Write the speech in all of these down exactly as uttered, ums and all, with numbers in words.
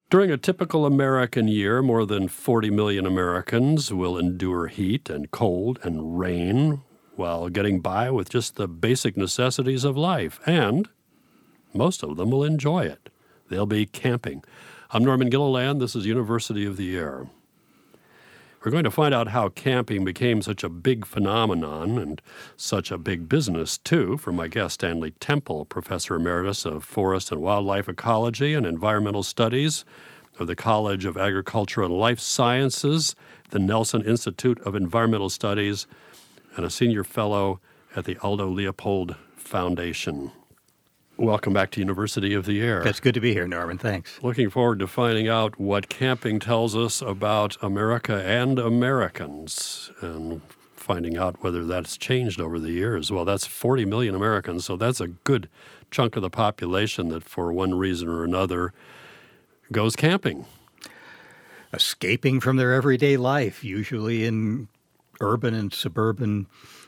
During a typical American year, more than forty million Americans will endure heat and cold and rain while getting by with just the basic necessities of life, and most of them will enjoy it. They'll be camping. I'm Norman Gilliland. This is University of the Air. We're going to find out how camping became such a big phenomenon and such a big business, too, from my guest, Stanley Temple, Professor Emeritus of Forest and Wildlife Ecology and Environmental Studies of the College of Agriculture and Life Sciences, the Nelson Institute of Environmental Studies, and a senior fellow at the Aldo Leopold Foundation. Welcome back to University of the Air. It's good to be here, Norman. Thanks. Looking forward to finding out what camping tells us about America and Americans, and finding out whether that's changed over the years. Well, that's forty million Americans, so that's a good chunk of the population that for one reason or another goes camping. Escaping from their everyday life, usually in urban and suburban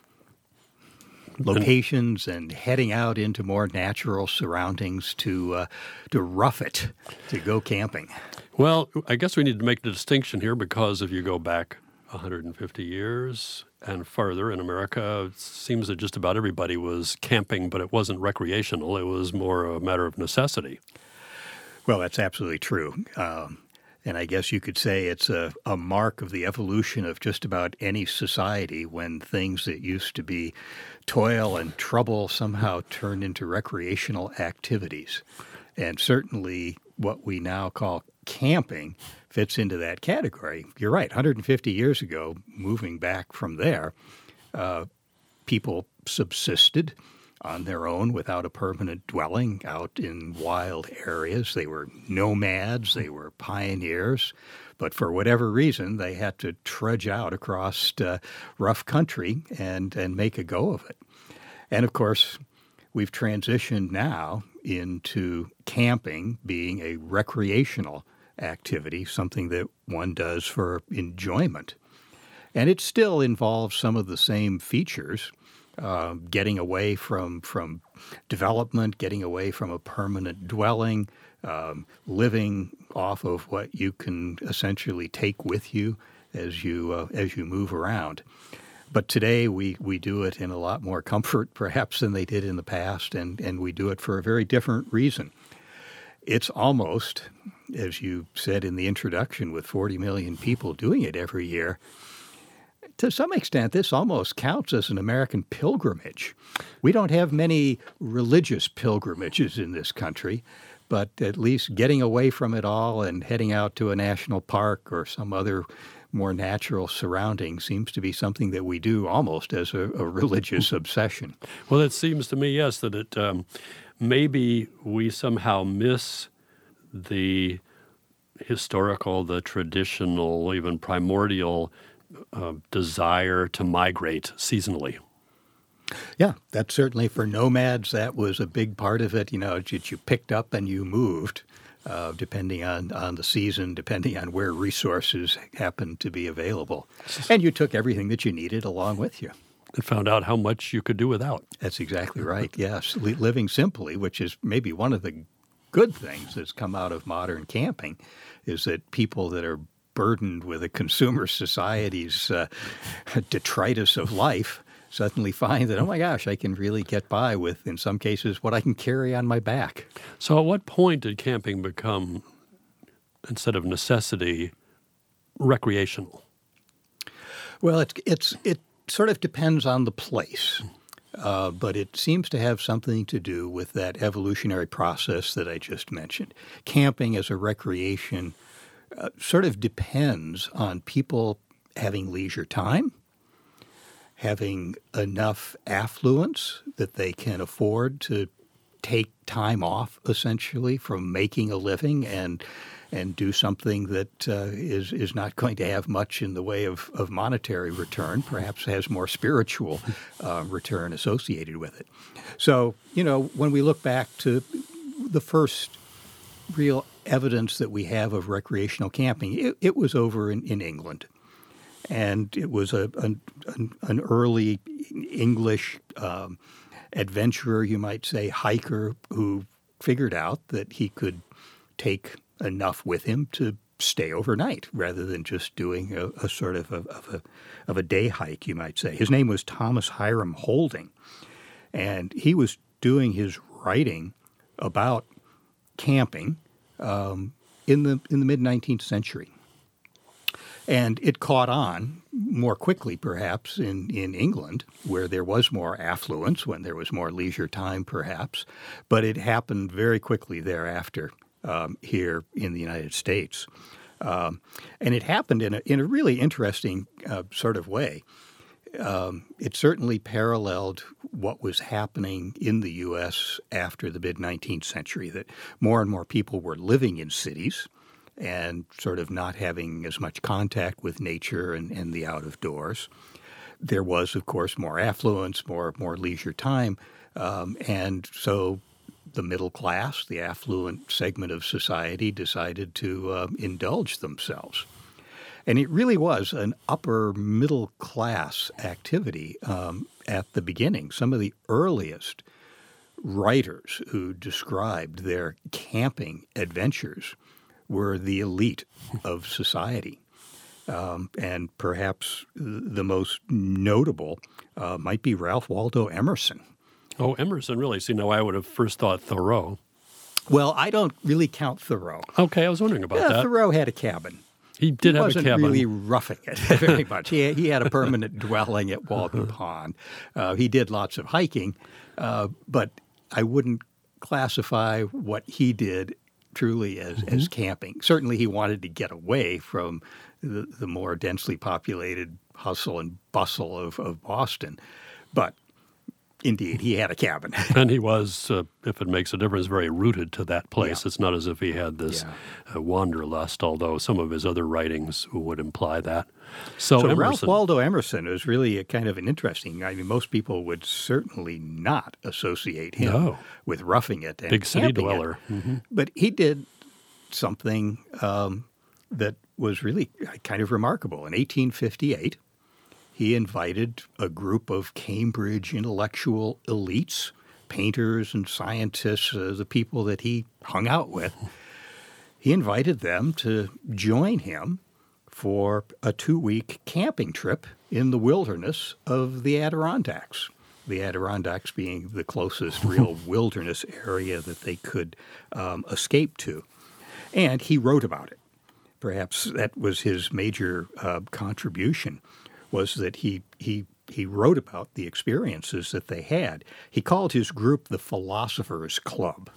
locations, and heading out into more natural surroundings to uh, to rough it, to go camping. Well, I guess we need to make the distinction here, because if you go back one hundred fifty years and further in America, it seems that just about everybody was camping, but it wasn't recreational. It was more a matter of necessity. Well, that's absolutely true. Um, And I guess you could say it's a, a mark of the evolution of just about any society, when things that used to be toil and trouble somehow turned into recreational activities. And certainly what we now call camping fits into that category. You're right, one hundred fifty years ago, moving back from there, uh, people subsisted on their own without a permanent dwelling out in wild areas. They were nomads, they were pioneers, but for whatever reason, they had to trudge out across uh, rough country and, and make a go of it. And of course, we've transitioned now into camping being a recreational activity, something that one does for enjoyment. And it still involves some of the same features. Uh, getting away from from development, getting away from a permanent dwelling, um, living off of what you can essentially take with you as you uh, as you move around. But today we, we do it in a lot more comfort, perhaps, than they did in the past, and, and we do it for a very different reason. It's almost, as you said in the introduction, with forty million people doing it every year, to some extent, this almost counts as an American pilgrimage. We don't have many religious pilgrimages in this country, but at least getting away from it all and heading out to a national park or some other more natural surrounding seems to be something that we do almost as a, a religious obsession. Well, it seems to me, yes, that it um, maybe we somehow miss the historical, the traditional, even primordial Uh, desire to migrate seasonally. Yeah, that's certainly for nomads. That was a big part of it. You know, that you picked up and you moved, uh, depending on, on the season, depending on where resources happened to be available. And you took everything that you needed along with you. And found out how much you could do without. That's exactly right, yes. Living simply, which is maybe one of the good things that's come out of modern camping, is that people that are burdened with a consumer society's uh, detritus of life suddenly find that, oh my gosh, I can really get by with, in some cases, what I can carry on my back. So at what point did camping become, instead of necessity, recreational? Well, it's, it's, it sort of depends on the place, uh, but it seems to have something to do with that evolutionary process that I just mentioned. Camping as a recreation Uh, sort of depends on people having leisure time, having enough affluence that they can afford to take time off, essentially, from making a living and and do something that uh, is is not going to have much in the way of, of monetary return, perhaps has more spiritual uh, return associated with it. So, you know, when we look back to the first real evidence that we have of recreational camping, it, it was over in, in England. And it was a, an, an early English um, adventurer, you might say, hiker, who figured out that he could take enough with him to stay overnight rather than just doing a, a sort of a, of a of a day hike, you might say. His name was Thomas Hiram Holding, and he was doing his writing about camping um, in the in the mid nineteenth century. And it caught on more quickly, perhaps, in, in England, where there was more affluence, when there was more leisure time, perhaps. But it happened very quickly thereafter um, here in the United States. Um, and it happened in a, in a really interesting uh, sort of way. Um, it certainly paralleled what was happening in the U S after the mid nineteenth century, that more and more people were living in cities and sort of not having as much contact with nature and, and the out of doors. There was, of course, more affluence, more more leisure time, um, and so the middle class, the affluent segment of society, decided to uh, indulge themselves. And it really was an upper middle class activity um, at the beginning. Some of the earliest writers who described their camping adventures were the elite of society. Um, and perhaps the most notable uh, might be Ralph Waldo Emerson. Oh, Emerson, really? See, now I would have first thought Thoreau. Well, I don't really count Thoreau. Okay, I was wondering about yeah, that. Thoreau had a cabin. He did he have wasn't a cabin. really roughing it very much. He, he had a permanent dwelling at Walden Pond. Uh, he did lots of hiking, uh, but I wouldn't classify what he did truly as, mm-hmm. as camping. Certainly he wanted to get away from the, the more densely populated hustle and bustle of, of Boston. But indeed, he had a cabin. And he was, uh, if it makes a difference, very rooted to that place. Yeah. It's not as if he had this yeah. uh, wanderlust, although some of his other writings would imply that. So, so Emerson, Ralph Waldo Emerson is really a kind of an interesting, I mean, most people would certainly not associate him no. with roughing it and big city camping dweller. it. Mm-hmm. But he did something um, that was really kind of remarkable. In eighteen fifty-eight, he invited a group of Cambridge intellectual elites, painters and scientists, uh, the people that he hung out with. He invited them to join him for a two-week camping trip in the wilderness of the Adirondacks, the Adirondacks being the closest real wilderness area that they could um, escape to. And he wrote about it. Perhaps that was his major uh, contribution, was that he he he wrote about the experiences that they had. He called his group the Philosophers Club.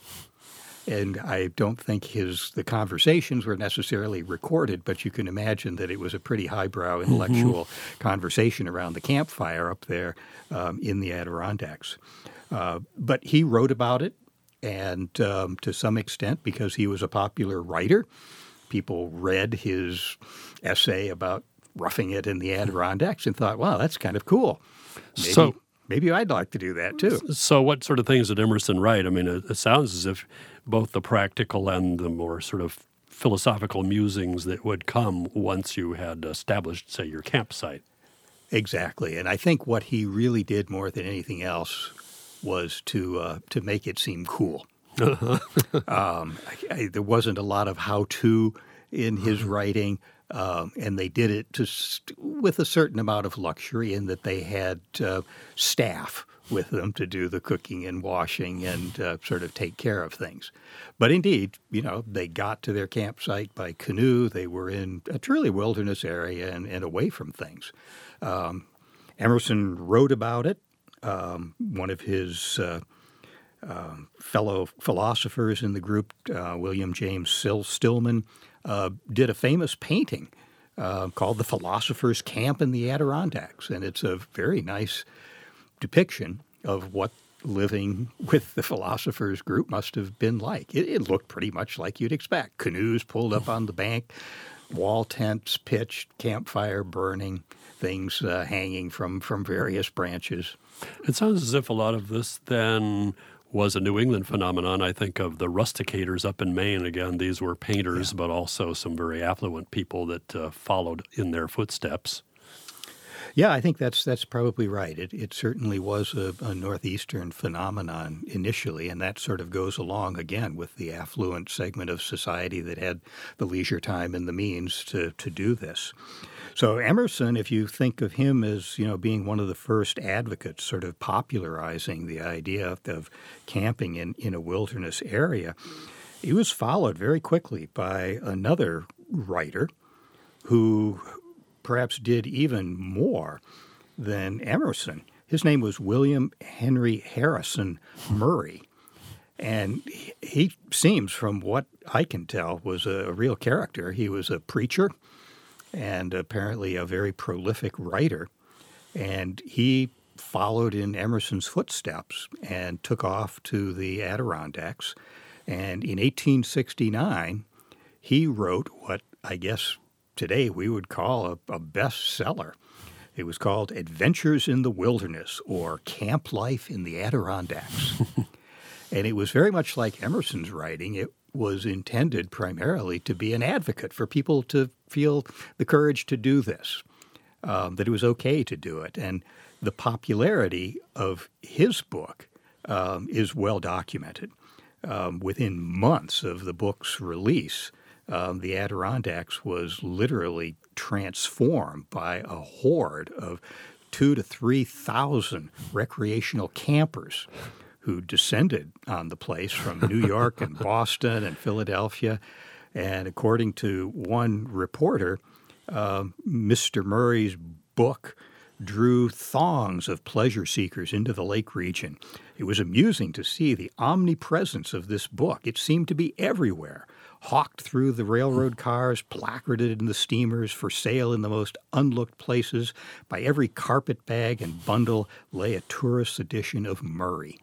And I don't think his the conversations were necessarily recorded, but you can imagine that it was a pretty highbrow intellectual mm-hmm. conversation around the campfire up there um, in the Adirondacks. Uh, but he wrote about it, and um, to some extent, because he was a popular writer, people read his essay about roughing it in the Adirondacks and thought, wow, that's kind of cool. Maybe, so, maybe I'd like to do that too. So what sort of things did Emerson write? I mean, it, it sounds as if both the practical and the more sort of philosophical musings that would come once you had established, say, your campsite. Exactly. And I think what he really did more than anything else was to uh, to make it seem cool. Uh-huh. um, I, I, there wasn't a lot of how-to in his writing. Um, and they did it to st- with a certain amount of luxury in that they had uh, staff with them to do the cooking and washing and uh, sort of take care of things. But indeed, you know, they got to their campsite by canoe. They were in a truly wilderness area and, and away from things. Um, Emerson wrote about it. Um, one of his uh, uh, fellow philosophers in the group, uh, William James Still- Stillman, Uh, did a famous painting uh, called The Philosopher's Camp in the Adirondacks. And it's a very nice depiction of what living with the philosophers group must have been like. It, it looked pretty much like you'd expect. Canoes pulled up on the bank, wall tents pitched, campfire burning, things uh, hanging from, from various branches. It sounds as if a lot of this then was a New England phenomenon. I think of the rusticators up in Maine. Again, these were painters, yeah. but also some very affluent people that uh, followed in their footsteps. Yeah, I think that's that's probably right. It it certainly was a, a northeastern phenomenon initially, and that sort of goes along again with the affluent segment of society that had the leisure time and the means to to do this. So Emerson, if you think of him as, you know, being one of the first advocates, sort of popularizing the idea of, of camping in, in a wilderness area, he was followed very quickly by another writer who perhaps did even more than Emerson. His name was William Henry Harrison Murray. And he seems, from what I can tell, was a real character. He was a preacher and apparently a very prolific writer. And he followed in Emerson's footsteps and took off to the Adirondacks. And in eighteen sixty-nine, he wrote what I guess today we would call a, a bestseller. It was called Adventures in the Wilderness, or Camp Life in the Adirondacks. And it was very much like Emerson's writing. It was intended primarily to be an advocate for people to feel the courage to do this, um, that it was okay to do it. And the popularity of his book um, is well documented. Um, within months of the book's release, um, the Adirondacks was literally transformed by a horde of two to three thousand recreational campers who descended on the place from New York and Boston and Philadelphia. And according to one reporter, uh, Mister Murray's book drew throngs of pleasure seekers into the lake region. It was amusing to see the omnipresence of this book. It seemed to be everywhere, hawked through the railroad cars, placarded in the steamers, for sale in the most unlooked places. By every carpet bag and bundle lay a tourist edition of Murray.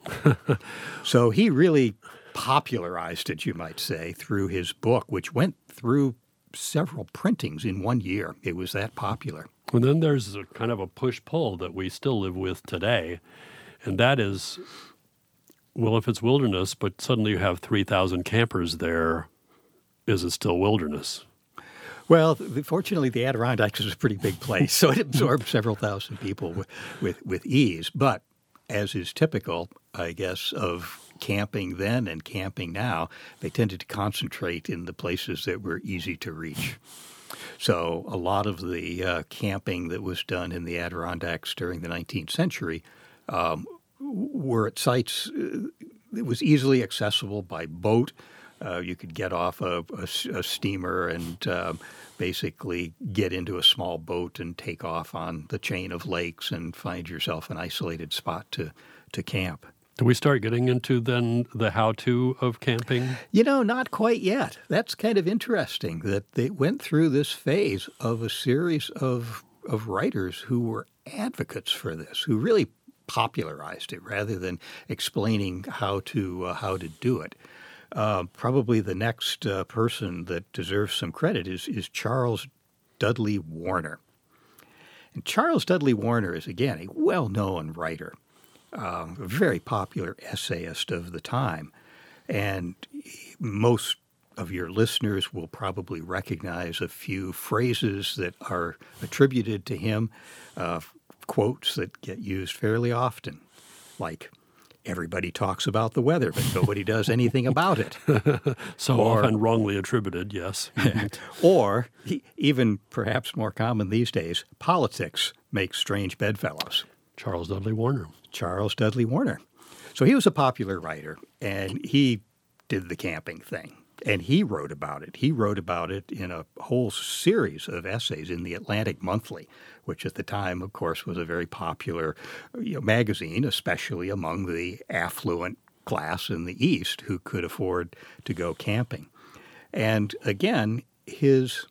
So he really popularized it, you might say, through his book, which went through several printings in one year. It was that popular. And then there's a kind of a push-pull that we still live with today, and that is, well, if it's wilderness, but suddenly you have three thousand campers there, is it still wilderness? Well, fortunately, the Adirondacks is a pretty big place, so it absorbed several thousand people with, with, with ease. But as is typical, I guess, of camping then and camping now, they tended to concentrate in the places that were easy to reach. So a lot of the uh, camping that was done in the Adirondacks during the nineteenth century um, were at sites uh, that was easily accessible by boat. Uh, you could get off a, a, a steamer and uh, basically get into a small boat and take off on the chain of lakes and find yourself an isolated spot to, to camp. Do we start getting into then the how-to of camping? You know, not quite yet. That's kind of interesting that they went through this phase of a series of of writers who were advocates for this, who really popularized it rather than explaining how to uh, how to do it. Uh, probably the next uh, person that deserves some credit is is Charles Dudley Warner. And Charles Dudley Warner is, again, a well-known writer. Um, a very popular essayist of the time. And most of your listeners will probably recognize a few phrases that are attributed to him, uh, quotes that get used fairly often, like, everybody talks about the weather, but nobody does anything about it. So or, often wrongly attributed, yes. Or, even perhaps more common these days, politics makes strange bedfellows. Charles Dudley Warner. Charles Dudley Warner. So he was a popular writer, and he did the camping thing, and he wrote about it. He wrote about it in a whole series of essays in the Atlantic Monthly, which at the time, of course, was a very popular you know, magazine, especially among the affluent class in the East who could afford to go camping. And again, his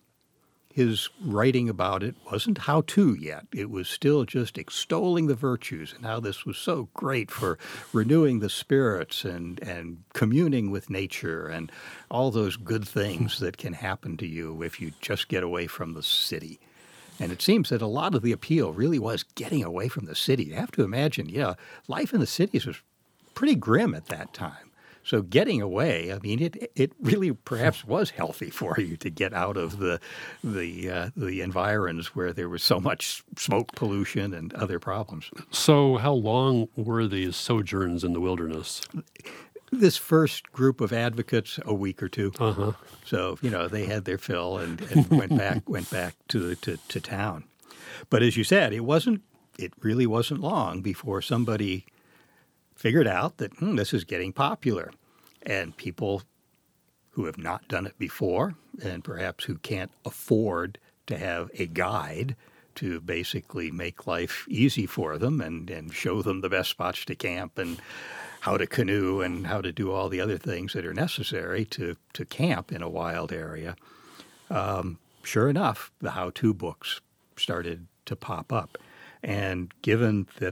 His writing about it wasn't how-to yet. It was still just extolling the virtues and how this was so great for renewing the spirits and, and communing with nature and all those good things that can happen to you if you just get away from the city. And it seems that a lot of the appeal really was getting away from the city. You have to imagine, yeah, life in the cities was pretty grim at that time. So getting away, I mean, it it really perhaps was healthy for you to get out of the the uh, the environs where there was so much smoke pollution and other problems. So how long were these sojourns in the wilderness? This first group of advocates, a week or two. Uh-huh. So, you know, they had their fill and, and went back went back to, to to town. But as you said, it wasn't it really wasn't long before somebody figured out that hmm, this is getting popular. And people who have not done it before and perhaps who can't afford to have a guide to basically make life easy for them and, and show them the best spots to camp and how to canoe and how to do all the other things that are necessary to, to camp in a wild area. Um, sure enough, the how-to books started to pop up. And given that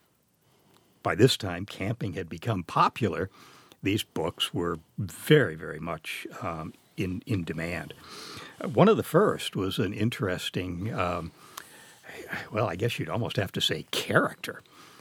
by this time camping had become popular, these books were very, very much um, in, in demand. One of the first was an interesting, um, well, I guess you'd almost have to say character.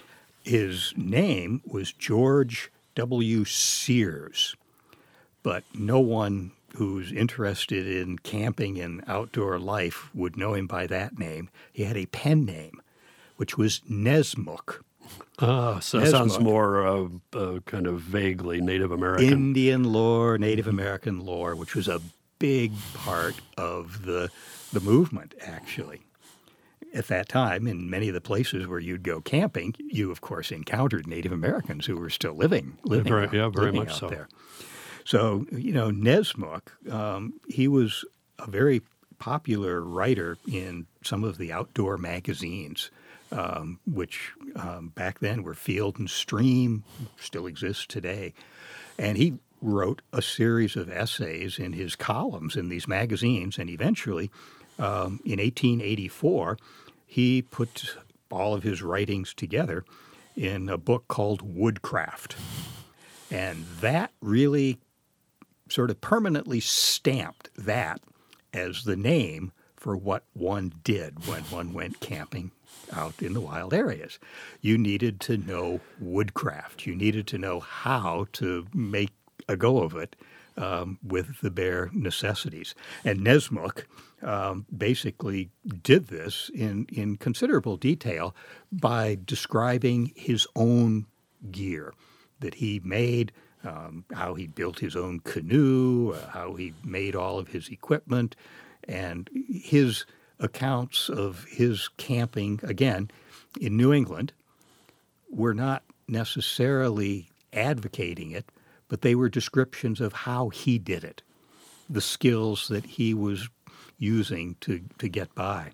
His name was George W. Sears, but no one who's interested in camping and outdoor life would know him by that name. He had a pen name, which was Nessmuk. Ah, so that sounds more uh, uh, kind of vaguely Native American. Indian lore, Native American lore, which was a big part of the the movement, actually. At that time, in many of the places where you'd go camping, you, of course, encountered Native Americans who were still living, living, very, out, yeah, very living much out so. there. So, you know, Nessmuk, um, he was a very popular writer in some of the outdoor magazines, um, which um, back then were Field and Stream, still exists today. And he wrote a series of essays in his columns in these magazines, and eventually, um, in eighteen eighty-four, he put all of his writings together in a book called Woodcraft. And that really sort of permanently stamped that as the name for what one did when one went camping out in the wild areas. You needed to know woodcraft. You needed to know how to make a go of it um, with the bare necessities. And Nessmuk um, basically did this in, in considerable detail by describing his own gear that he made, um, how he built his own canoe, uh, how he made all of his equipment, and his accounts of his camping, again, in New England, were not necessarily advocating it, but they were descriptions of how he did it, the skills that he was using to, to get by.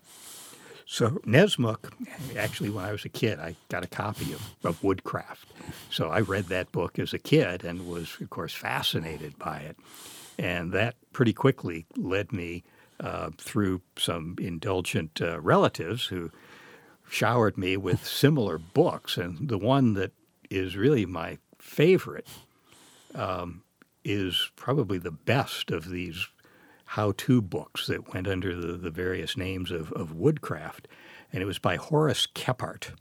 So Nessmuk, actually when I was a kid, I got a copy of, of Woodcraft. So I read that book as a kid and was, of course, fascinated by it. And that pretty quickly led me uh, through some indulgent uh, relatives who showered me with similar books. And the one that is really my favorite um, is probably the best of these how-to books that went under the, the various names of, of woodcraft, and it was by Horace Kephart.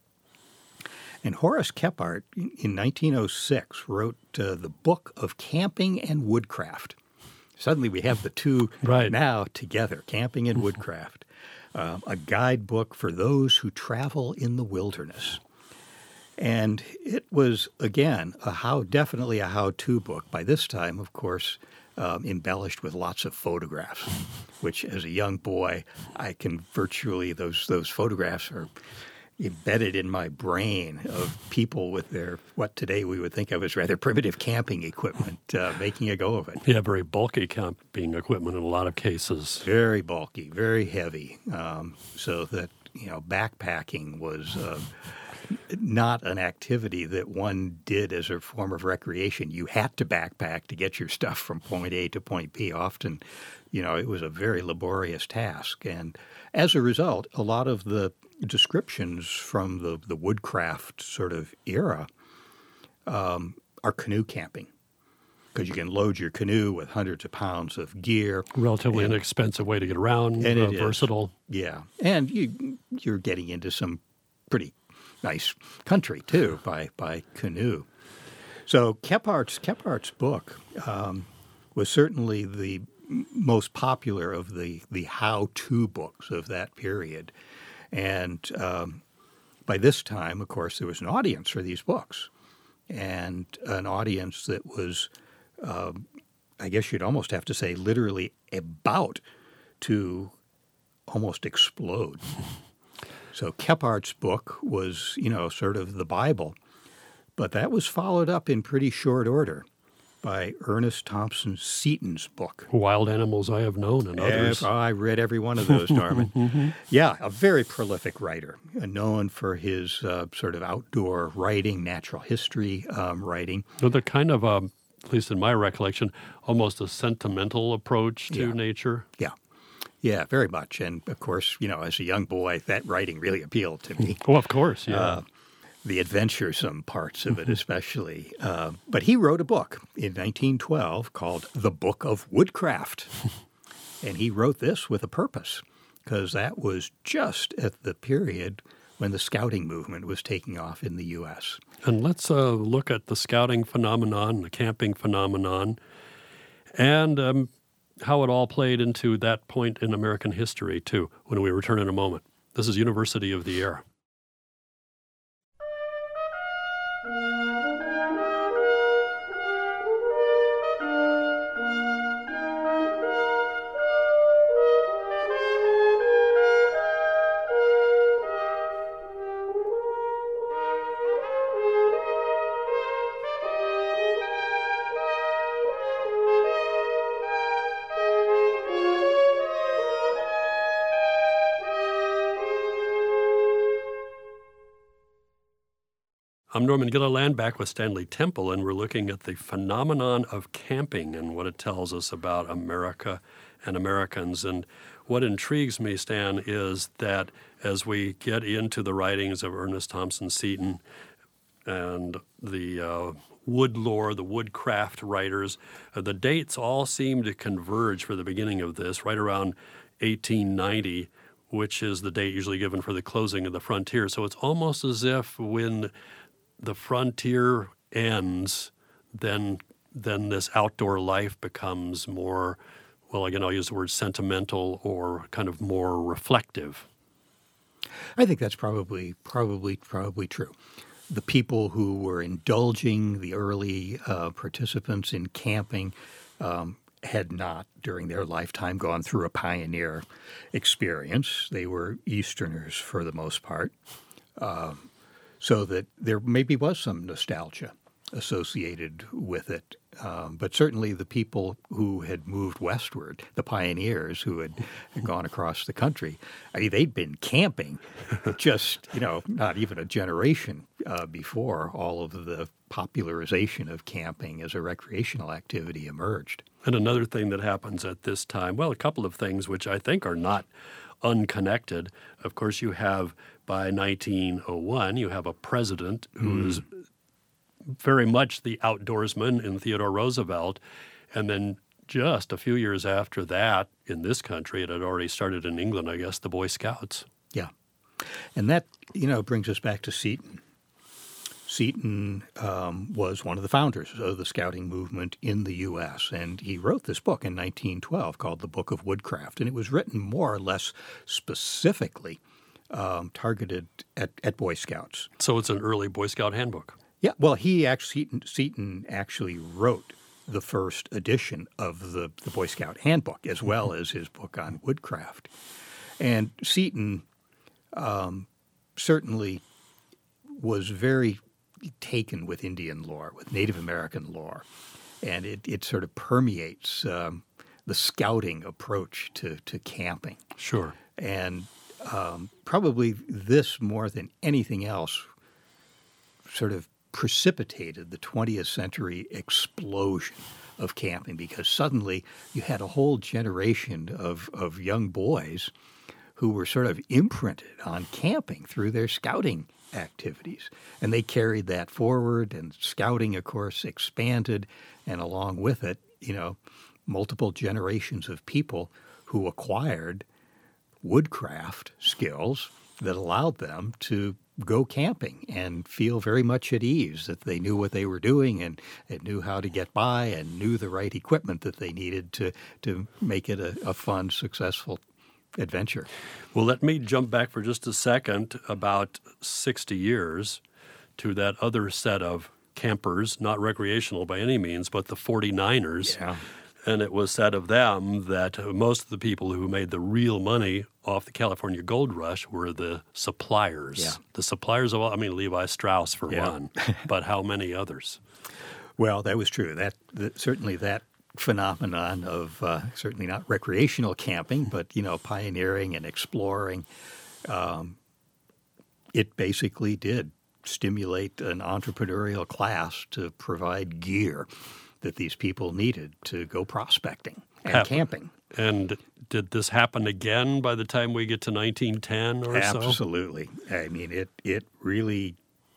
And Horace Kephart, in nineteen oh six, wrote uh, the Book of Camping and Woodcraft. Suddenly we have the two right. now together, camping and woodcraft, um, a guidebook for those who travel in the wilderness. And it was, again, a how definitely a how-to book. By this time, of course, Um, embellished with lots of photographs, which as a young boy, I can virtually, those those photographs are embedded in my brain of people with their, what today we would think of as rather primitive camping equipment, uh, making a go of it. Yeah, very bulky camping equipment in a lot of cases. Very bulky, very heavy, um, so that, you know, backpacking was Uh, not an activity that one did as a form of recreation. You had to backpack to get your stuff from point A to point B. Often, you know, it was a very laborious task. And as a result, a lot of the descriptions from the, the woodcraft sort of era um, are canoe camping, because you can load your canoe with hundreds of pounds of gear. Relatively and, inexpensive way to get around, and uh, it versatile. Is. Yeah. And you, you're getting into some pretty nice country, too, by, by canoe. So Kephardt's, Kephardt's book um, was certainly the m- most popular of the, the how-to books of that period. And um, by this time, of course, there was an audience for these books, and an audience that was, uh, I guess you'd almost have to say, literally about to almost explode. So Kephardt's book was, you know, sort of the Bible, but that was followed up in pretty short order by Ernest Thompson Seton's book. Wild Animals I Have Known and others. Oh, I read every one of those, Norman. mm-hmm. Yeah, a very prolific writer, uh, known for his uh, sort of outdoor writing, natural history um, writing. Well, the kind of, um, at least in my recollection, almost a sentimental approach to Yeah. nature. Yeah. Yeah, very much. And, of course, you know, as a young boy, that writing really appealed to me. Oh, of course, yeah. Uh, the adventuresome parts of it especially. Uh, but he wrote a book in nineteen twelve called The Book of Woodcraft. And he wrote this with a purpose, because that was just at the period when the scouting movement was taking off in the U S. And let's uh, look at the scouting phenomenon, the camping phenomenon, and um, how it all played into that point in American history, too, when we return in a moment. This is University of the Air. I'm Norman Gilliland, back with Stanley Temple, and we're looking at the phenomenon of camping and what it tells us about America and Americans. And what intrigues me, Stan, is that as we get into the writings of Ernest Thompson Seton and the uh, wood lore, the woodcraft writers, uh, the dates all seem to converge for the beginning of this, right around eighteen ninety, which is the date usually given for the closing of the frontier. So it's almost as if when the frontier ends, then then this outdoor life becomes more, well, again, I'll use the word sentimental or kind of more reflective. I think that's probably probably probably true. The people who were indulging, the early uh, participants in camping, um, had not, during their lifetime, gone through a pioneer experience. They were Easterners for the most part. Um, So that there maybe was some nostalgia associated with it. Um, but certainly the people who had moved westward, the pioneers who had gone across the country, I mean, they'd been camping just, you know, not even a generation uh, before all of the popularization of camping as a recreational activity emerged. And another thing that happens at this time, well, a couple of things which I think are not unconnected. Of course, you have, by nineteen oh one, you have a president who's mm. very much the outdoorsman in Theodore Roosevelt. And then just a few years after that, in this country, it had already started in England, I guess, the Boy Scouts. Yeah. And that, you know, brings us back to Seton. Seton um, was one of the founders of the scouting movement in the U S, and he wrote this book in nineteen twelve called The Book of Woodcraft, and it was written more or less specifically um, targeted at, at Boy Scouts. So it's an early Boy Scout handbook. Yeah, well, he actually, Seton, Seton actually wrote the first edition of the, the Boy Scout handbook, as well as his book on woodcraft. And Seton um, certainly was very taken with Indian lore, with Native American lore, and it, it sort of permeates um, the scouting approach to, to camping. Sure. And um, probably this, more than anything else, sort of precipitated the twentieth century explosion of camping, because suddenly you had a whole generation of, of young boys who were sort of imprinted on camping through their scouting activities. And they carried that forward, and scouting, of course, expanded, and along with it, you know, multiple generations of people who acquired woodcraft skills that allowed them to go camping and feel very much at ease, that they knew what they were doing and, and knew how to get by and knew the right equipment that they needed to, to make it a, a fun, successful adventure. Well, let me jump back for just a second, about sixty years, to that other set of campers, not recreational by any means, but the forty-niners. Yeah. And it was said of them that most of the people who made the real money off the California gold rush were the suppliers. Yeah. The suppliers of all, I mean, Levi Strauss for Yeah. one, but how many others? Well, that was true. That, that certainly that phenomenon of uh, certainly not recreational camping, but you know, pioneering and exploring, um, it basically did stimulate an entrepreneurial class to provide gear that these people needed to go prospecting and Hap- camping. And did this happen again by the time we get to nineteen ten or so? Absolutely. I mean, it it really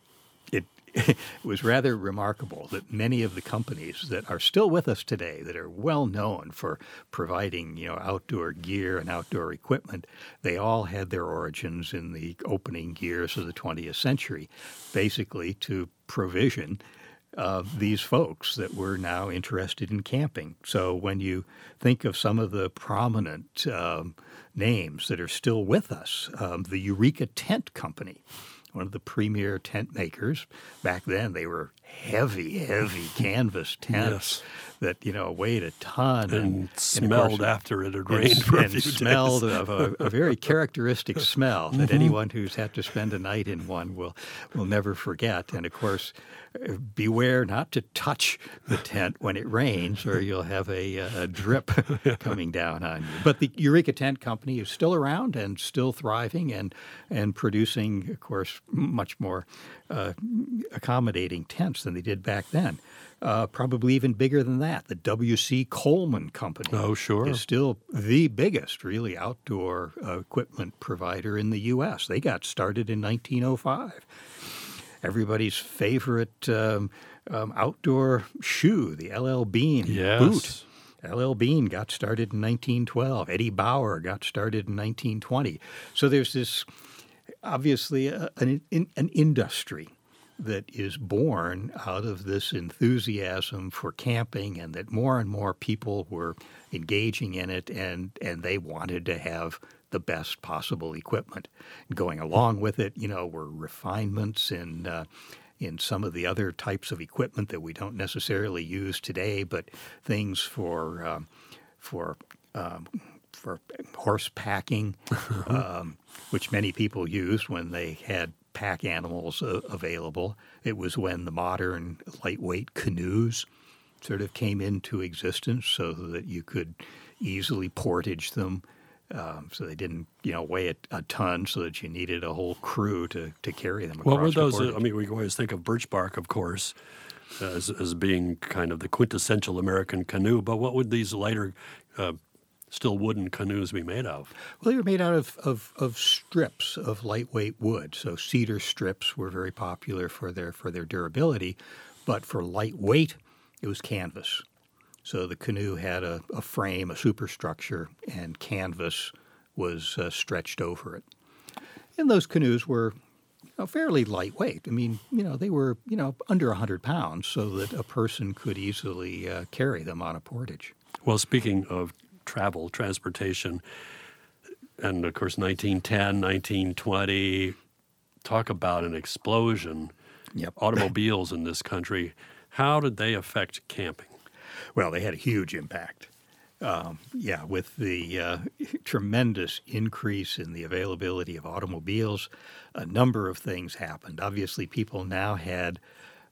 it it was rather remarkable that many of the companies that are still with us today, that are well known for providing, you know, outdoor gear and outdoor equipment, they all had their origins in the opening years of the twentieth century, basically to provision Uh, these folks that were now interested in camping. So when you think of some of the prominent um, names that are still with us, um, the Eureka Tent Company, one of the premier tent makers. Back then, they were heavy, heavy canvas tents Yes. that, you know, weighed a ton. And, And, smelled course, after it had and, rained for a and few smelled days. of a, a very characteristic smell that anyone who's had to spend a night in one will will never forget. And of course, uh, beware not to touch the tent when it rains, or you'll have a, a drip coming down on you. But the Eureka Tent Company is still around and still thriving and and producing, of course, much more uh, accommodating tents than they did back then. Uh, probably even bigger than that. The W C Coleman Company Oh, sure. is still the biggest, really, outdoor uh, equipment provider in the U S. They got started in nineteen oh five. Everybody's favorite um, um, outdoor shoe, the L L Bean Yes. boot. L L Bean got started in nineteen twelve. Eddie Bauer got started in nineteen twenty. So there's this, obviously, a, an, an industry that is born out of this enthusiasm for camping, and that more and more people were engaging in it, and, and they wanted to have the best possible equipment. Going along with it, you know, were refinements in uh, in some of the other types of equipment that we don't necessarily use today, but things for um, for um, for horse packing, um, which many people used when they had pack animals uh, available. It was when the modern lightweight canoes sort of came into existence, so that you could easily portage them. Um, so they didn't, you know, weigh a, a ton, so that you needed a whole crew to, to carry them across What were those? the Uh, portage. I mean, we always think of birch bark, of course, as as being kind of the quintessential American canoe. But what would these lighter, uh, still wooden canoes be made of? Well, they were made out of, of, of strips of lightweight wood. So cedar strips were very popular for their for their durability, but for lightweight, it was canvas. So the canoe had a, a frame, a superstructure, and canvas was uh, stretched over it. And those canoes were, you know, fairly lightweight. I mean, you know, they were, you know, under one hundred pounds, so that a person could easily uh, carry them on a portage. Well, speaking of travel, transportation, and of course, nineteen ten, nineteen twenty, talk about an explosion. Yep. Automobiles in this country, how did they affect camping? Well, they had a huge impact. Um, yeah, with the uh, tremendous increase in the availability of automobiles, a number of things happened. Obviously, people now had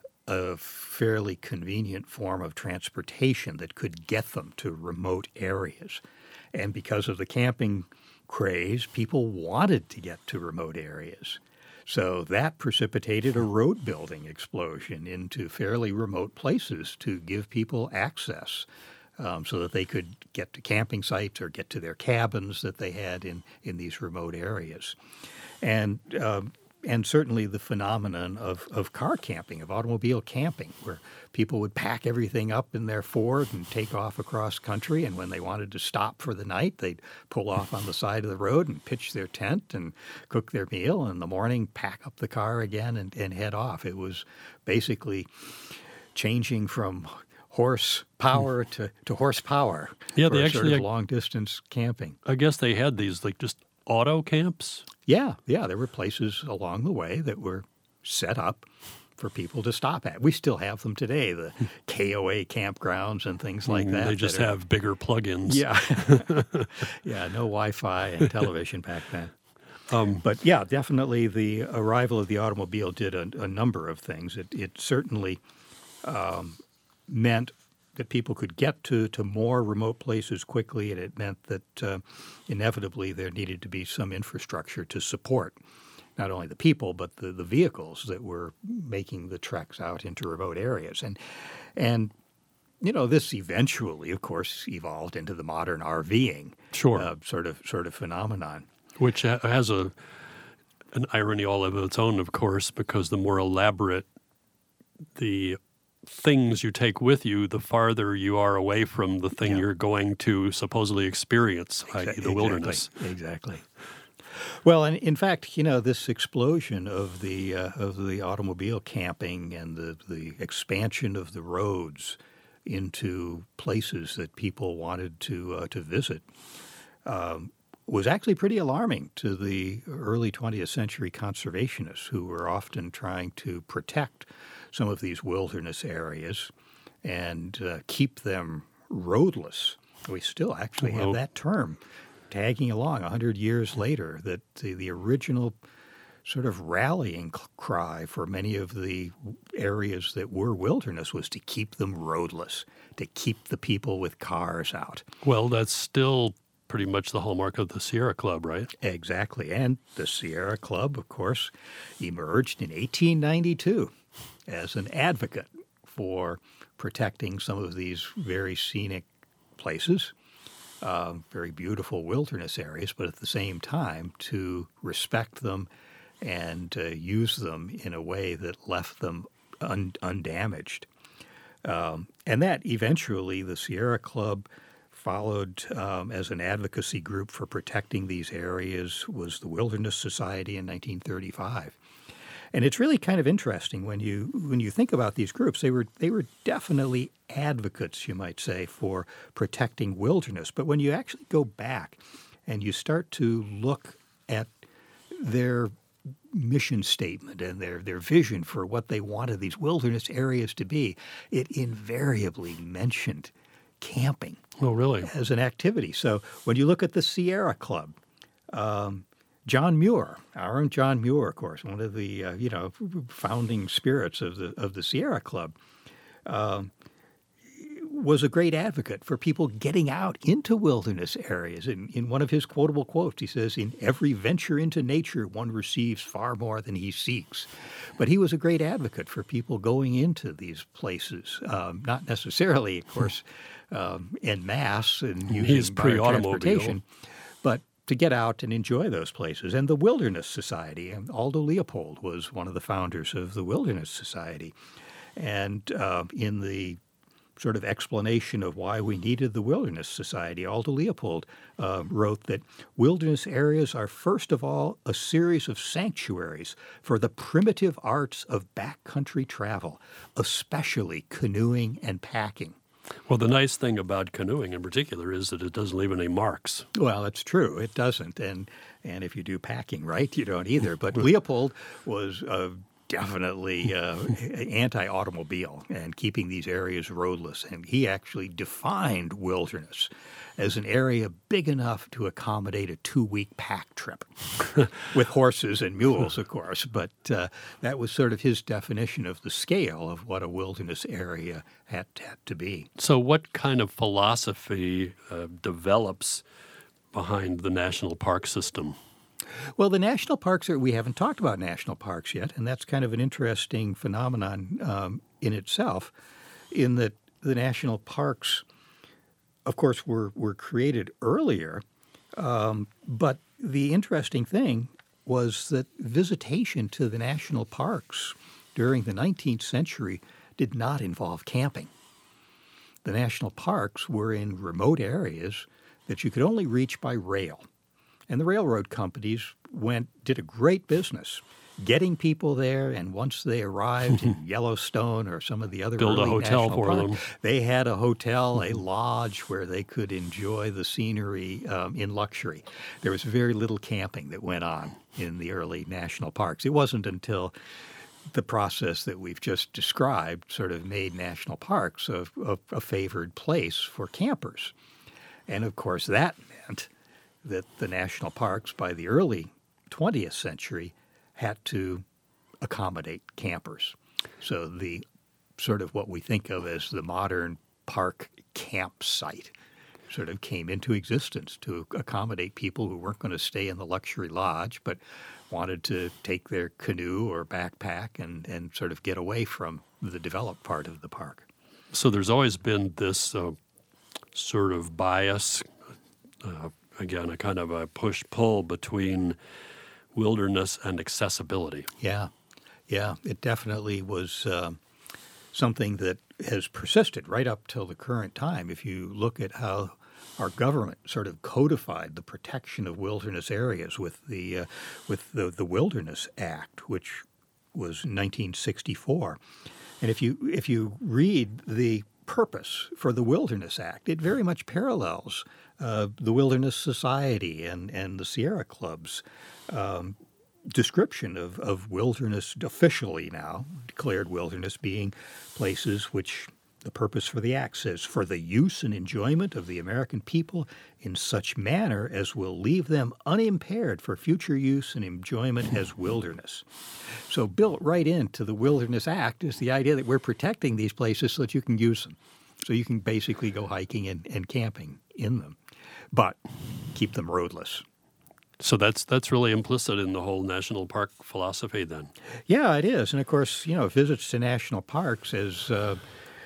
a fairly convenient form of transportation that could get them to remote areas. And because of the camping craze, people wanted to get to remote areas. So that precipitated a road building explosion into fairly remote places to give people access, um, so that they could get to camping sites or get to their cabins that they had in, in these remote areas. And um, and certainly the phenomenon of, of car camping, of automobile camping, where people would pack everything up in their Ford and take off across country. And when they wanted to stop for the night, they'd pull off on the side of the road and pitch their tent and cook their meal. And in the morning, pack up the car again and, and head off. It was basically changing from horsepower to, to horsepower. Yeah, for they sort actually of long distance camping. I guess they had these like just auto camps. Yeah, yeah, there were places along the way that were set up for people to stop at. We still have them today, the K O A campgrounds and things like that. They just that are, have bigger plugins. Yeah, yeah, no Wi-Fi and television back then. Um, but yeah, definitely the arrival of the automobile did a, a number of things. It, it certainly um, meant that people could get to, to more remote places quickly, and it meant that uh, inevitably there needed to be some infrastructure to support not only the people but the, the vehicles that were making the treks out into remote areas. And, and you know, this eventually, of course, evolved into the modern RVing sure. uh, sort of sort of phenomenon. Which has a an irony all of its own, of course, because the more elaborate the things you take with you, the farther you are away from the thing yeah. you're going to supposedly experience, Exa- that is the wilderness. Exactly. exactly. Well, and in fact, you know, this explosion of the uh, of the automobile camping and the, the expansion of the roads into places that people wanted to uh, to visit um, was actually pretty alarming to the early twentieth century conservationists, who were often trying to protect some of these wilderness areas and uh, keep them roadless. We still actually have that term tagging along one hundred years later, that the, the original sort of rallying cry for many of the areas that were wilderness was to keep them roadless, to keep the people with cars out. Well, that's still pretty much the hallmark of the Sierra Club, right? Exactly. And the Sierra Club, of course, emerged in eighteen ninety-two as an advocate for protecting some of these very scenic places, uh, very beautiful wilderness areas, but at the same time to respect them and uh, use them in a way that left them un- undamaged. Um, and that eventually the Sierra Club followed um, as an advocacy group for protecting these areas was the Wilderness Society in nineteen thirty-five. And it's really kind of interesting when you when you think about these groups. They were they were definitely advocates, you might say, for protecting wilderness. But when you actually go back and you start to look at their mission statement and their, their vision for what they wanted these wilderness areas to be, it invariably mentioned camping. Oh, really? As an activity. So when you look at the Sierra Club, um, John Muir, our own John Muir, of course, one of the uh, you know founding spirits of the of the Sierra Club, um, was a great advocate for people getting out into wilderness areas. In, in one of his quotable quotes, he says, "In every venture into nature, one receives far more than he seeks." But he was a great advocate for people going into these places, um, not necessarily, of course, um, en masse and using He's pre-automobile, but to get out and enjoy those places. And the Wilderness Society, and Aldo Leopold was one of the founders of the Wilderness Society. And uh, in the sort of explanation of why we needed the Wilderness Society, Aldo Leopold uh, wrote that wilderness areas are first of all a series of sanctuaries for the primitive arts of backcountry travel, especially canoeing and packing. Well, the nice thing about canoeing in particular is that it doesn't leave any marks. Well, it's true. It doesn't. And and if you do packing right, you don't either. But Leopold was uh, definitely uh, anti-automobile and keeping these areas roadless. And he actually defined wilderness as an area big enough to accommodate a two-week pack trip with horses and mules, of course. But uh, that was sort of his definition of the scale of what a wilderness area had, had to be. So what kind of philosophy uh, develops behind the national park system? Well, the national parks are, we haven't talked about national parks yet, and that's kind of an interesting phenomenon um, in itself, in that the national parks, of course, were, were created earlier. Um, but the interesting thing was that visitation to the national parks during the nineteenth century did not involve camping. The national parks were in remote areas that you could only reach by rail. And the railroad companies went did a great business getting people there, and once they arrived in Yellowstone or some of the other build a early hotel national for parks, them. they had a hotel, a lodge where they could enjoy the scenery um, in luxury. There was very little camping that went on in the early national parks. It wasn't until the process that we've just described sort of made national parks a, a, a favored place for campers. And of course, that meant that the national parks by the early twentieth century had to accommodate campers. So the sort of what we think of as the modern park campsite sort of came into existence to accommodate people who weren't going to stay in the luxury lodge but wanted to take their canoe or backpack and, and sort of get away from the developed part of the park. So there's always been this uh, sort of bias, uh, again, a kind of a push-pull between wilderness and accessibility. Yeah, yeah, it definitely was uh, something that has persisted right up till the current time. If you look at how our government sort of codified the protection of wilderness areas with the uh, with the, the Wilderness Act, which was nineteen sixty-four, and if you if you read the purpose for the Wilderness Act, it very much parallels uh, the Wilderness Society and, and the Sierra Club's um, description of, of wilderness, officially now declared wilderness, being places which the purpose for the act says, for the use and enjoyment of the American people in such manner as will leave them unimpaired for future use and enjoyment as wilderness. So built right into the Wilderness Act is the idea that we're protecting these places so that you can use them. So you can basically go hiking and, and camping in them, but keep them roadless. So that's that's really implicit in the whole national park philosophy then. Yeah, it is. And of course, you know, visits to national parks as uh,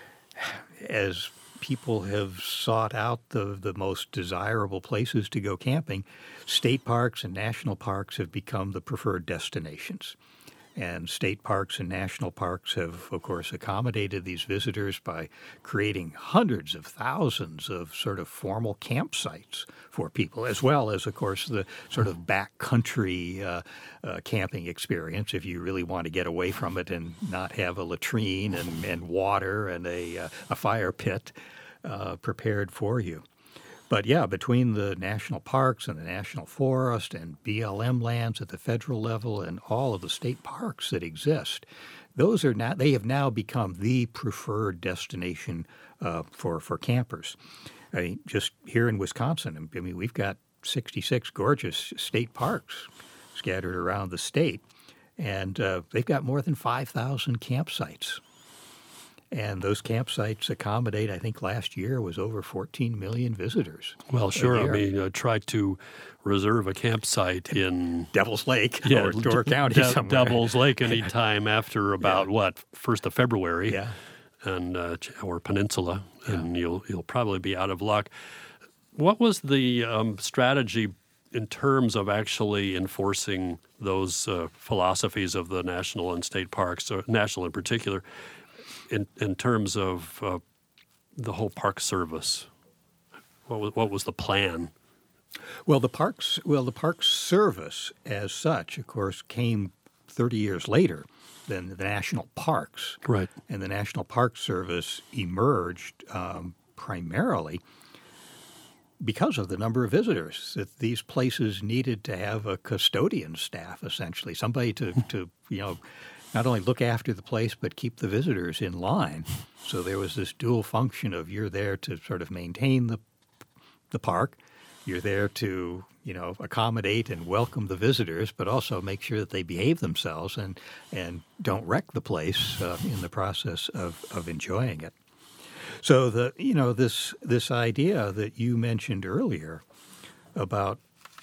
as people have sought out the, the most desirable places to go camping, state parks and national parks have become the preferred destinations. And state parks and national parks have, of course, accommodated these visitors by creating hundreds of thousands of sort of formal campsites for people, as well as, of course, the sort of backcountry uh, uh, camping experience if you really want to get away from it and not have a latrine and, and water and a, uh, a fire pit uh, prepared for you. But yeah, between the national parks and the national forest and B L M lands at the federal level and all of the state parks that exist, those are now they have now become the preferred destination uh, for for campers. I mean, just here in Wisconsin, I mean, we've got sixty-six gorgeous state parks scattered around the state, and uh, they've got more than five thousand campsites. And those campsites accommodate, I think last year was over fourteen million visitors. Well, sure. I mean, uh, try to reserve a campsite in Devil's Lake yeah, or Door D- County De- somewhere. Devil's Lake any time after about, Yeah. what, first of February, Yeah. and uh, or Peninsula, and you'll you'll probably be out of luck. What was the um, strategy in terms of actually enforcing those uh, philosophies of the national and state parks, or national in particular, in in terms of uh, the whole park service? What was, what was the plan? Well, the parks well the Park Service as such, of course, came thirty years later than the national parks. Right. And the National Park Service emerged um, primarily because of the number of visitors, that these places needed to have a custodian staff, essentially, somebody to, to you know, not only look after the place, but keep the visitors in line. So there was this dual function of you're there to sort of maintain the the park, you're there to, you know, accommodate and welcome the visitors, but also make sure that they behave themselves and, and don't wreck the place uh, in the process of, of enjoying it. So the you know this this idea that you mentioned earlier about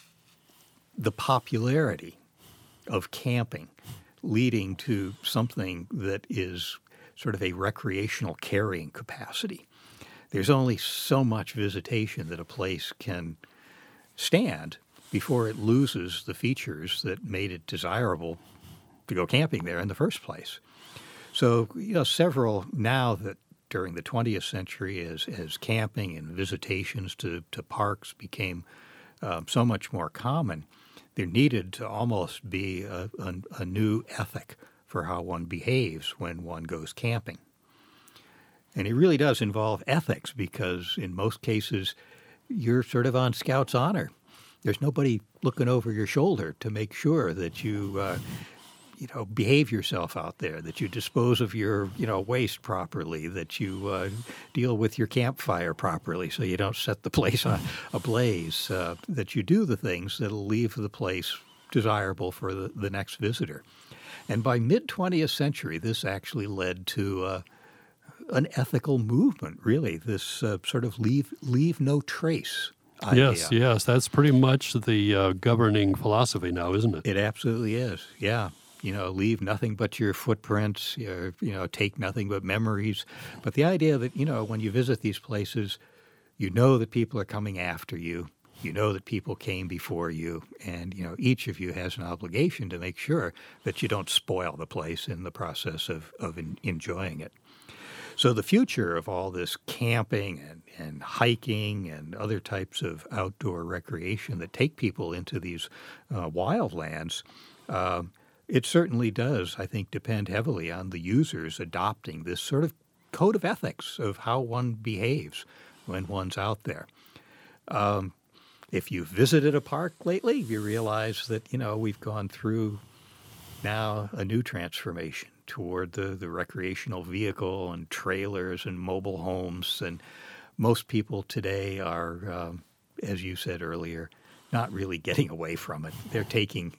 the popularity of camping leading to something that is sort of a recreational carrying capacity. There's only so much visitation that a place can stand before it loses the features that made it desirable to go camping there in the first place. So, you know, several now that during the twentieth century, as as camping and visitations to, to parks became um, so much more common, there needed to almost be a, a, a new ethic for how one behaves when one goes camping. And it really does involve ethics because in most cases, you're sort of on scout's honor. There's nobody looking over your shoulder to make sure that you, uh, you know, behave yourself out there, that you dispose of your, you know, waste properly, that you uh, deal with your campfire properly so you don't set the place on ablaze, uh, that you do the things that'll leave the place desirable for the, the next visitor. And by mid-twentieth century, this actually led to uh, an ethical movement, really, this uh, sort of leave leave no trace idea. Yes, yes, that's pretty much the uh, governing philosophy now, isn't it? It absolutely is, yeah. You know, leave nothing but your footprints, you know, take nothing but memories. But the idea that, you know, when you visit these places, you know that people are coming after you. You know that people came before you. And, you know, each of you has an obligation to make sure that you don't spoil the place in the process of, of in, enjoying it. So the future of all this camping and, and hiking and other types of outdoor recreation that take people into these uh, wildlands, uh, it certainly does, I think, depend heavily on the users adopting this sort of code of ethics of how one behaves when one's out there. Um, if you've visited a park lately, you realize that, you know, we've gone through now a new transformation toward the, the recreational vehicle and trailers and mobile homes. And most people today are, um, as you said earlier, not really getting away from it. They're taking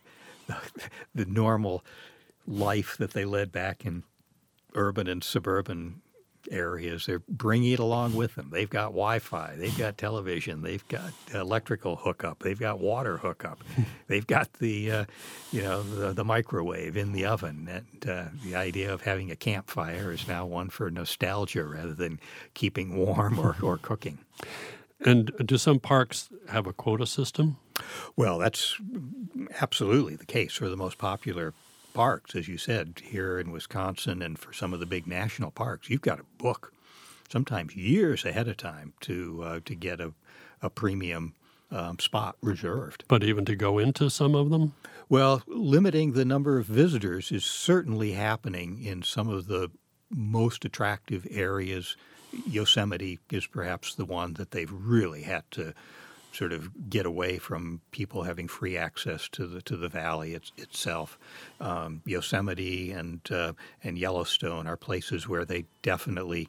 the normal life that they led back in urban and suburban areas. They're bringing it along with them. They've got Wi-Fi. They've got television. They've got electrical hookup. They've got water hookup. They've got the, uh, you know, the, the microwave in the oven. And uh, the idea of having a campfire is now one for nostalgia rather than keeping warm or, or cooking. And do some parks have a quota system? Well, that's absolutely the case for the most popular parks, as you said, here in Wisconsin and for some of the big national parks. You've got to book sometimes years ahead of time to uh, to get a, a premium um, spot reserved. But even to go into some of them? Well, limiting the number of visitors is certainly happening in some of the most attractive areas. Yosemite is perhaps the one that they've really had to sort of get away from people having free access to the to the valley it's, itself. Um, Yosemite and uh, and Yellowstone are places where they definitely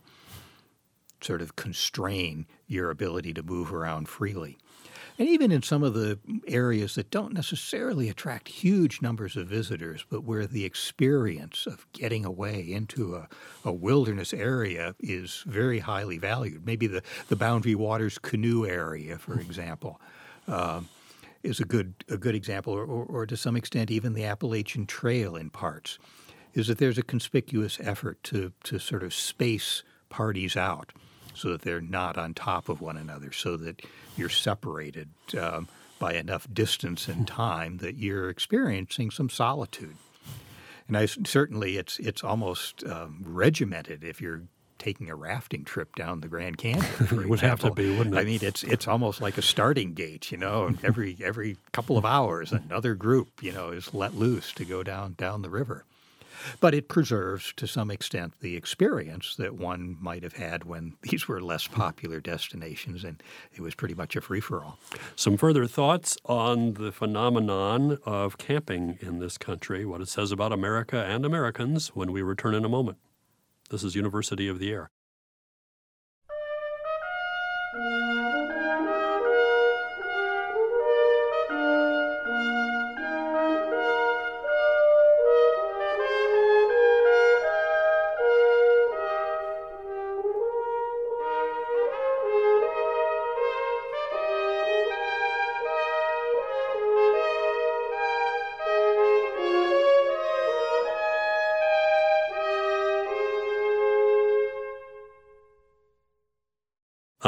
sort of constrain your ability to move around freely. And even in some of the areas that don't necessarily attract huge numbers of visitors, but where the experience of getting away into a, a wilderness area is very highly valued. Maybe the, the Boundary Waters canoe area, for example, uh, is a good a good example, or, or, or to some extent even the Appalachian Trail in parts, is that there's a conspicuous effort to to sort of space parties out so that they're not on top of one another, so that you're separated um, by enough distance and time that you're experiencing some solitude. And I certainly it's it's almost um, regimented if you're taking a rafting trip down the Grand Canyon. For It would have to be, wouldn't it? I mean, it's it's almost like a starting gate, you know. And every every couple of hours, another group, you know, is let loose to go down down the river. But it preserves, to some extent, the experience that one might have had when these were less popular destinations, and it was pretty much a free-for-all. Some further thoughts on the phenomenon of camping in this country, what it says about America and Americans, when we return in a moment. This is University of the Air.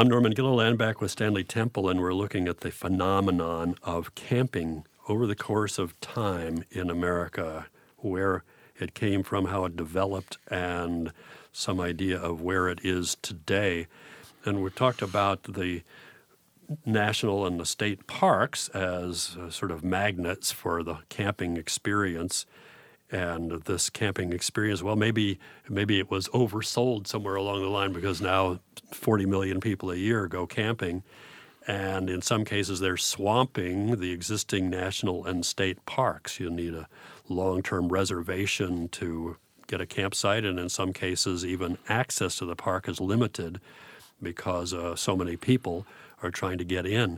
I'm Norman Gilliland, back with Stanley Temple, and we're looking at the phenomenon of camping over the course of time in America, where it came from, how it developed, and some idea of where it is today. And we talked about the national and the state parks as uh, sort of magnets for the camping experience. And this camping experience, well, maybe maybe it was oversold somewhere along the line, because now forty million people a year go camping. And in some cases, they're swamping the existing national and state parks. You need a long-term reservation to get a campsite, and in some cases, even access to the park is limited because uh, so many people are trying to get in.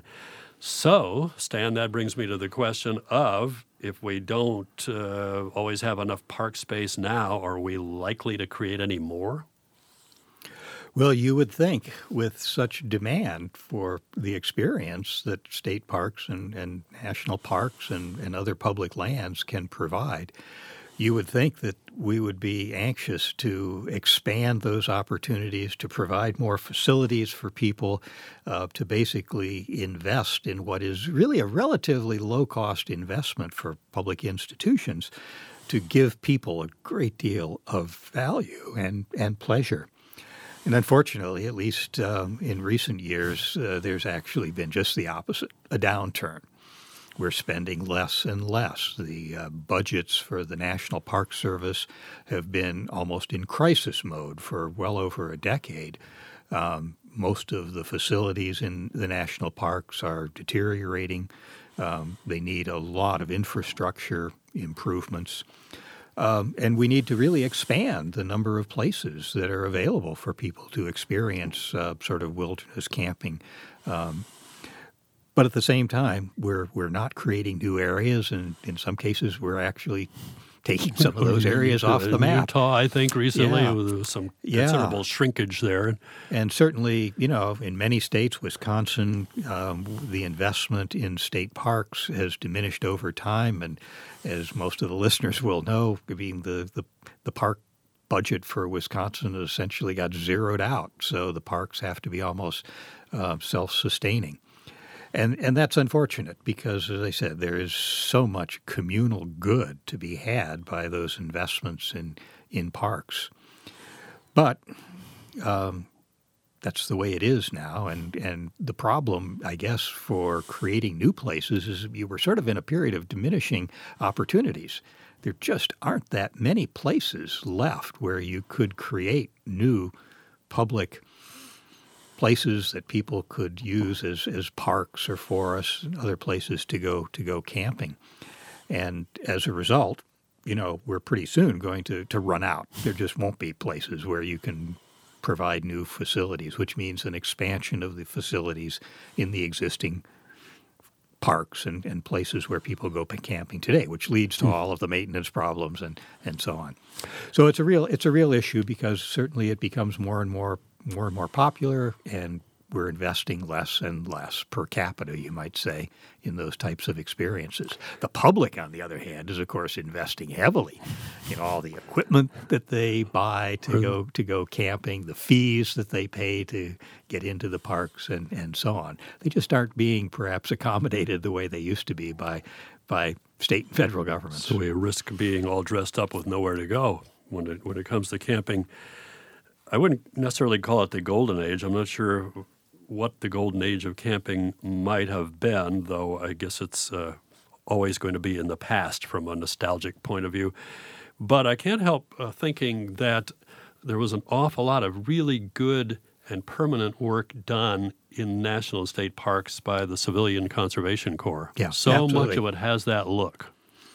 So, Stan, that brings me to the question of, if we don't uh, always have enough park space now, are we likely to create any more? Well, you would think with such demand for the experience that state parks and, and national parks and, and other public lands can provide, you would think that we would be anxious to expand those opportunities, to provide more facilities for people, uh, to basically invest in what is really a relatively low-cost investment for public institutions, to give people a great deal of value and, and pleasure. And unfortunately, at least um, in recent years, uh, there's actually been just the opposite, a downturn. We're spending less and less. The uh, budgets for the National Park Service have been almost in crisis mode for well over a decade. Um, most of the facilities in the national parks are deteriorating. Um, they need a lot of infrastructure improvements. Um, and we need to really expand the number of places that are available for people to experience uh, sort of wilderness camping. Um, But at the same time, we're we're not creating new areas, and in some cases, we're actually taking some of those areas off the map. Utah, I think, recently, Yeah. there was some Yeah. considerable shrinkage there. And certainly, you know, in many states, Wisconsin, um, the investment in state parks has diminished over time. And as most of the listeners will know, I mean, the, the, the park budget for Wisconsin essentially got zeroed out. So the parks have to be almost uh, self-sustaining. And and that's unfortunate because, as I said, there is so much communal good to be had by those investments in, in parks. But um, that's the way it is now. And, and the problem, I guess, for creating new places is you were sort of in a period of diminishing opportunities. There just aren't that many places left where you could create new public places that people could use as, as parks or forests and other places to go to go camping. And as a result, you know, we're pretty soon going to, to run out. There just won't be places where you can provide new facilities, which means an expansion of the facilities in the existing parks and, and places where people go camping today, which leads to all of the maintenance problems and, and so on. So it's a real it's a real issue because certainly it becomes more and more more and more popular, and we're investing less and less per capita, you might say, in those types of experiences. The public, on the other hand, is, of course, investing heavily in all the equipment that they buy to go to go camping, the fees that they pay to get into the parks, and, and so on. They just aren't being perhaps accommodated the way they used to be by by state and federal governments. So we risk being all dressed up with nowhere to go when it when it comes to camping. I wouldn't necessarily call it the golden age. I'm not sure what the golden age of camping might have been, though I guess it's uh, always going to be in the past from a nostalgic point of view. But I can't help uh, thinking that there was an awful lot of really good and permanent work done in national and state parks by the Civilian Conservation Corps. Yeah, so absolutely. much of it has that look.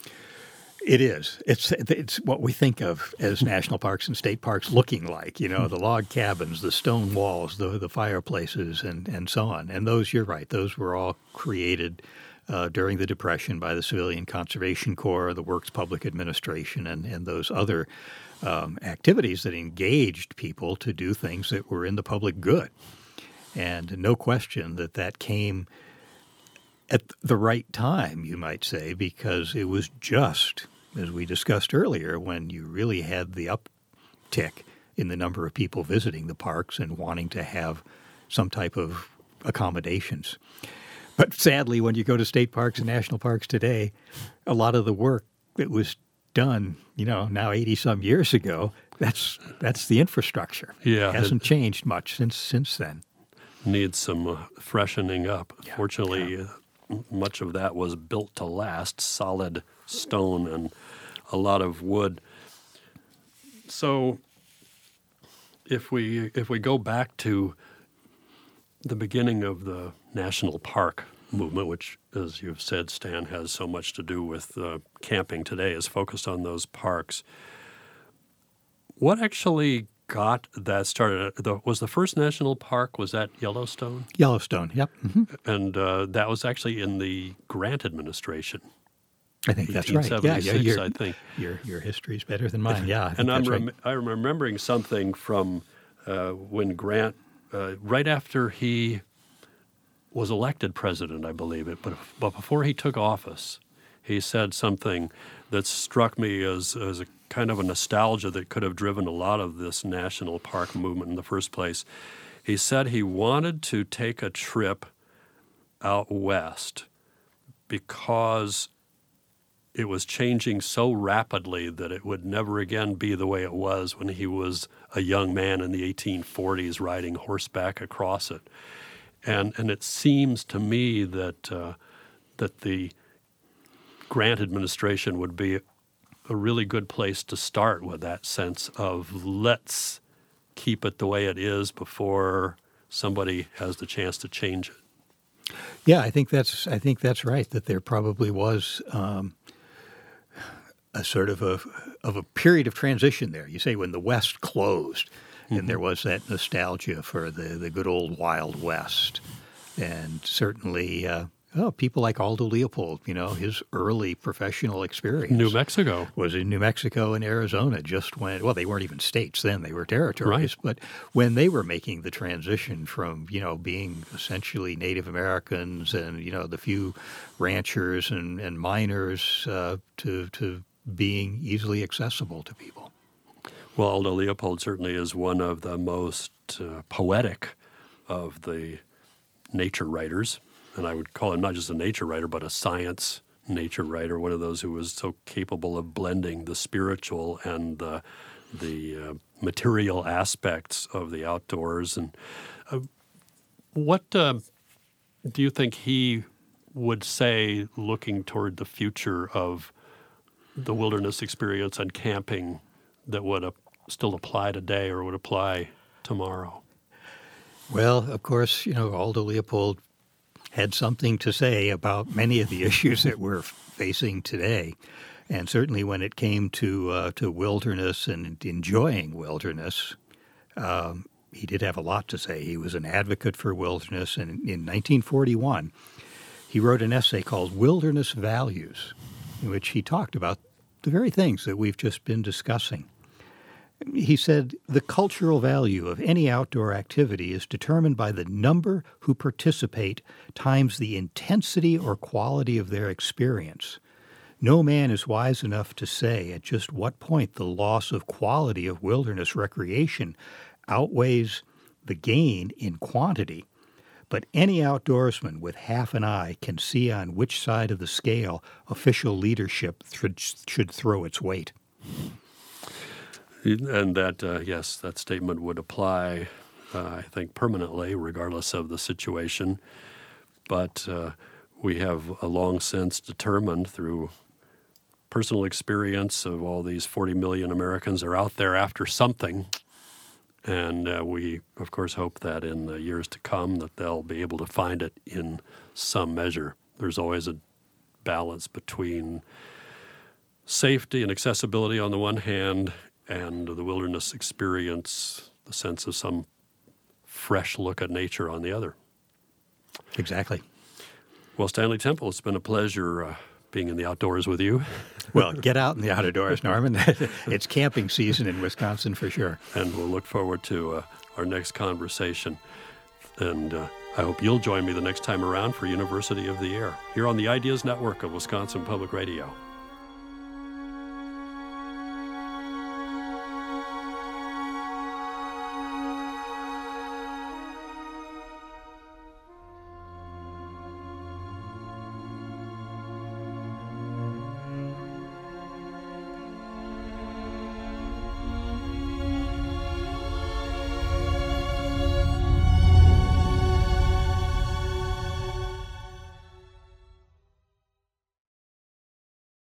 It is. It's it's what we think of as national parks and state parks looking like, you know, the log cabins, the stone walls, the the fireplaces, and, and so on. And those, you're right, those were all created uh, during the Depression by the Civilian Conservation Corps, the Works Public Administration, and, and those other um, activities that engaged people to do things that were in the public good. And no question that that came at the right time, you might say, because it was just, as we discussed earlier, when you really had the uptick in the number of people visiting the parks and wanting to have some type of accommodations. But sadly, when you go to state parks and national parks today, a lot of the work that was done, you know, now eighty-some years ago, that's that's the infrastructure. Yeah, it hasn't it changed much since since then. Needs some uh, freshening up. Yeah, Fortunately, yeah. Uh, much of that was built to last, solid stone and a lot of wood. So if we if we go back to the beginning of the national park movement, which, as you've said, Stan, has so much to do with uh, camping today, is focused on those parks. What actually got that started? The, was the first national park, was that Yellowstone? Yellowstone, yep. Mm-hmm. And uh, that was actually in the Grant administration. I think that's right. Yeah, yeah, your, I think. Your, your history's better than mine, yeah. I think and I'm that's rem- right. I'm remembering something from uh, when Grant, uh, right after he was elected president, I believe it, but, but before he took office, he said something that struck me as, as a kind of a nostalgia that could have driven a lot of this national park movement in the first place. He said he wanted to take a trip out west because it was changing so rapidly that it would never again be the way it was when he was a young man in the eighteen forties riding horseback across it. And and it seems to me that uh, that the Grant administration would be a really good place to start with that sense of let's keep it the way it is before somebody has the chance to change it. Yeah, I think that's I think that's right. That there probably was um, a sort of a of a period of transition there. You say when the West closed, mm-hmm. and there was that nostalgia for the, the good old Wild West, and certainly uh, oh, people like Aldo Leopold. You know, his early professional experience, New Mexico, was in New Mexico and Arizona. Just when well, they weren't even states then; they were territories. Right. But when they were making the transition from you know being essentially Native Americans and you know the few ranchers and, and miners uh, to to being easily accessible to people. Well, Aldo Leopold certainly is one of the most uh, poetic of the nature writers. And I would call him not just a nature writer, but a science nature writer, one of those who was so capable of blending the spiritual and the, the uh, material aspects of the outdoors. And uh, what uh, do you think he would say looking toward the future of the wilderness experience and camping that would uh, still apply today or would apply tomorrow? Well, of course, you know, Aldo Leopold had something to say about many of the issues that we're facing today. And certainly when it came to uh, to wilderness and enjoying wilderness, um, he did have a lot to say. He was an advocate for wilderness. And in nineteen forty-one, he wrote an essay called Wilderness Values, in which he talked about the very things that we've just been discussing. He said, the cultural value of any outdoor activity is determined by the number who participate times the intensity or quality of their experience. No man is wise enough to say at just what point the loss of quality of wilderness recreation outweighs the gain in quantity. But any outdoorsman with half an eye can see on which side of the scale official leadership th- should throw its weight. And that, uh, yes, that statement would apply, uh, I think, permanently, regardless of the situation. But uh, we have a long since determined through personal experience of all these forty million Americans are out there after something. And uh, we, of course, hope that in the years to come that they'll be able to find it in some measure. There's always a balance between safety and accessibility on the one hand and the wilderness experience, the sense of some fresh look at nature on the other. Exactly. Well, Stanley Temple, it's been a pleasure uh, being in the outdoors with you. Well, get out in the outdoors, Norman. It's camping season in Wisconsin for sure. And we'll look forward to uh, our next conversation. And uh, I hope you'll join me the next time around for University of the Air here on the Ideas Network of Wisconsin Public Radio.